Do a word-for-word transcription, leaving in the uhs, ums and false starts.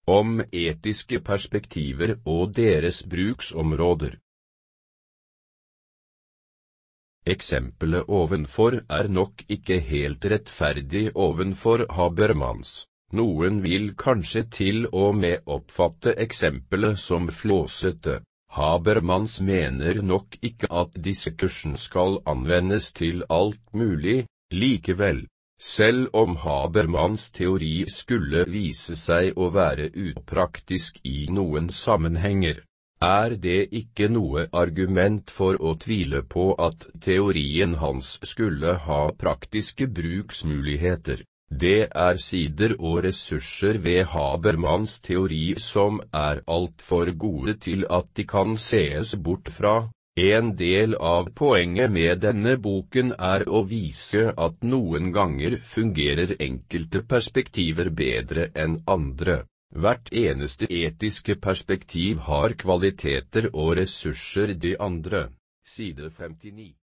Om etiske perspektiver og deres bruksområder. Eksempelet ovenfor er nok ikke helt rettferdig ovenfor Habermas. Noen vil kanskje til og med oppfatte eksempelet som flåsete. Habermas mener nok ikke at diskursen skal anvendes til alt mulig, likevel. Selv om Habermas teori skulle vise seg å være upraktisk i noen sammenhenger, er det ikke noe argument for å tvile på at teorien hans skulle ha praktiske bruksmuligheter. Det er sider og ressurser ved Habermas teori som er alt for gode til at de kan sees bort fra. En del av poenget med denne boken er å vise at noen ganger fungerer enkelte perspektiver bedre enn andre. Hvert eneste etiske perspektiv har kvaliteter og ressurser de andre. Side femtini.